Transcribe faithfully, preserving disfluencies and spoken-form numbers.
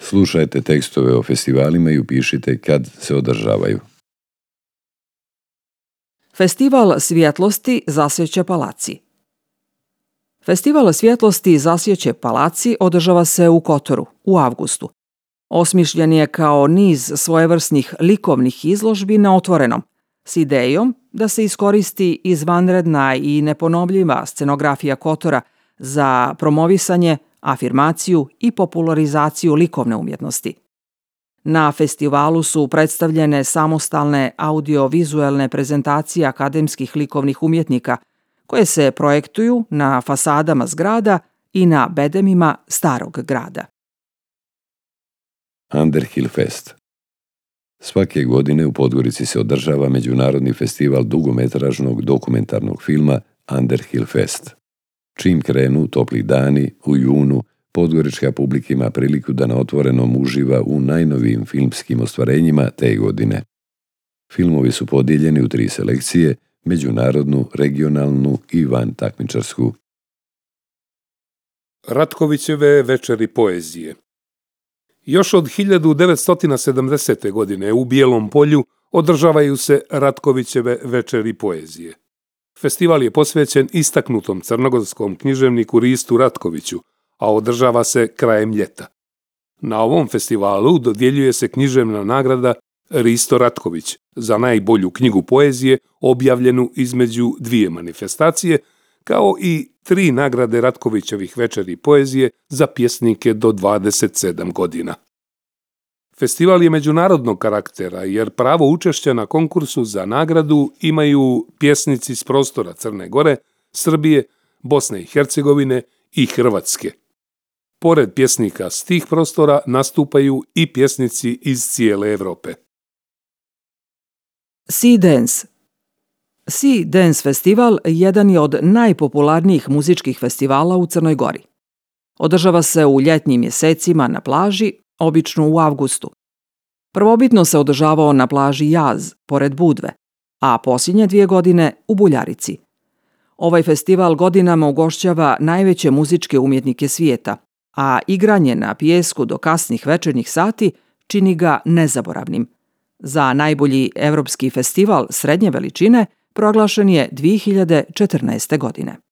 Slušajte tekstove o festivalima i upišite kad se održavaju. Festival svjetlosti Zasjeće palaci. Festival svjetlosti Zasjeće palaci održava se u Kotoru u avgustu. Osmišljen je kao niz svojevrsnih likovnih izložbi na otvorenom, s idejom da se iskoristi izvanredna i neponovljiva scenografija Kotora za promovisanje, afirmaciju i popularizaciju likovne umjetnosti. Na festivalu su predstavljene samostalne audio-vizuelne prezentacije akademskih likovnih umjetnika koje se projektuju na fasadama zgrada i na bedemima starog grada. Underhill Fest. Svake godine u Podgorici se održava međunarodni festival dugometražnog dokumentarnog filma Underhill Fest. Čim krenu topli dani, u junu, podgorička publika ima priliku da na otvorenom uživa u najnovijim filmskim ostvarenjima te godine. Filmovi su podijeljeni u tri selekcije, međunarodnu, regionalnu i van takmičarsku. Ratkovićeve večeri poezije. Još od hiljadu devetsto sedamdesete. godine u Bijelom Polju održavaju se Ratkovićeve večeri poezije. Festival je posvećen istaknutom crnogorskom književniku Ristu Ratkoviću, a održava se krajem ljeta. Na ovom festivalu dodjeljuje se književna nagrada Risto Ratković za najbolju knjigu poezije objavljenu između dvije manifestacije, kao i tri nagrade Ratkovićevih večeri poezije za pjesnike do dvadeset sedam godina. Festival je međunarodnog karaktera jer pravo učešća na konkursu za nagradu imaju pjesnici s prostora Crne Gore, Srbije, Bosne i Hercegovine i Hrvatske. Pored pjesnika s tih prostora nastupaju i pjesnici iz cijele Europe. Sea Dance. Sea Dance festival jedan je od najpopularnijih muzičkih festivala u Crnoj Gori. Održava se u ljetnim mjesecima na plaži, obično u avgustu. Prvobitno se održavao na plaži Jaz, pored Budve, a posljednje dvije godine u Buljarici. Ovaj festival godinama ugošćava najveće muzičke umjetnike svijeta, a igranje na pijesku do kasnih večernjih sati čini ga nezaboravnim. Za najbolji evropski festival srednje veličine proglašen je dvije hiljade četrnaeste. godine.